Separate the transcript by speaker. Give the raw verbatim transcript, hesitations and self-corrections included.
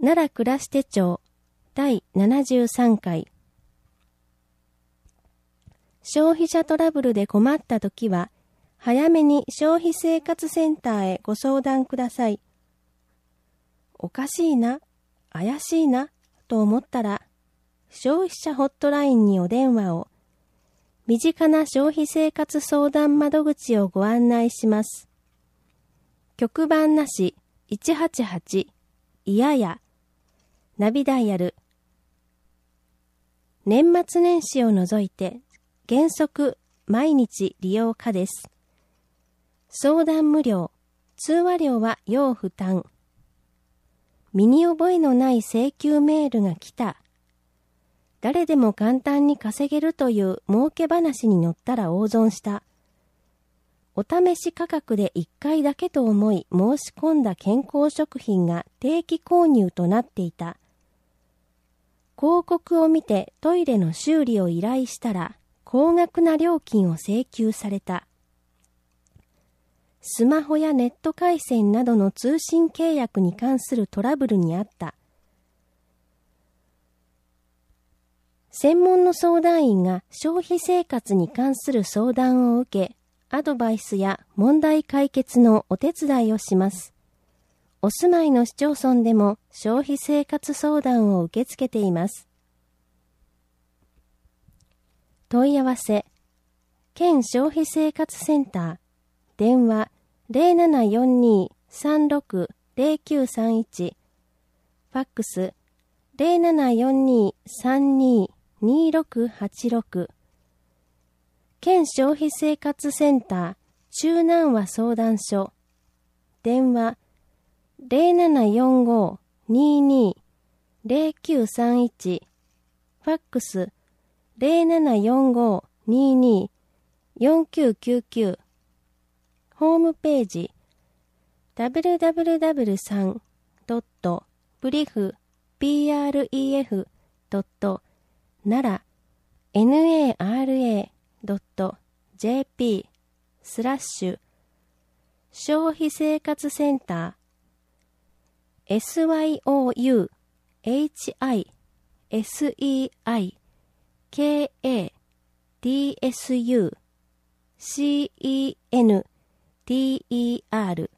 Speaker 1: 奈良暮らし手帳だいななじゅうさんかい。消費者トラブルで困ったときは、早めに消費生活センターへご相談ください。おかしいな、怪しいな、と思ったら、消費者ホットラインにお電話を。身近な消費生活相談窓口をご案内します。局番なしいちはちはち、いやや、ナビダイヤル。年末年始を除いて原則毎日利用可です。相談無料、通話料は要負担。身に覚えのない請求メールが来た。誰でも簡単に稼げるという儲け話に乗ったら大損した。お試し価格でいっかいだけと思い申し込んだ健康食品が定期購入となっていた。広告を見てトイレの修理を依頼したら高額な料金を請求された。スマホやネット回線などの通信契約に関するトラブルにあった。専門の相談員が消費生活に関する相談を受け、アドバイスや問題解決のお手伝いをします。お住まいの市町村でも消費生活相談を受け付けています。問い合わせ、県消費生活センター、電話 ゼロななよんに さんろく ゼロきゅうさんいち、ファックス ゼロななよんに さんに にろくはちろく、県消費生活センター中南和相談所、電話ゼロななよんご にに ゼロきゅうさんいち、ファックスゼロななよんご にに よんきゅうきゅうきゅう、ホームページ ダブリューダブリューダブリュースリー ドット ブリフ ピーアールイーエフ ドット ナラ ナラ ドット ジェーピー スラッシュ消費生活センター エスワイオーユーエイチアイエスイーアイケーエーディーエスユーシーイーエヌティーイーアール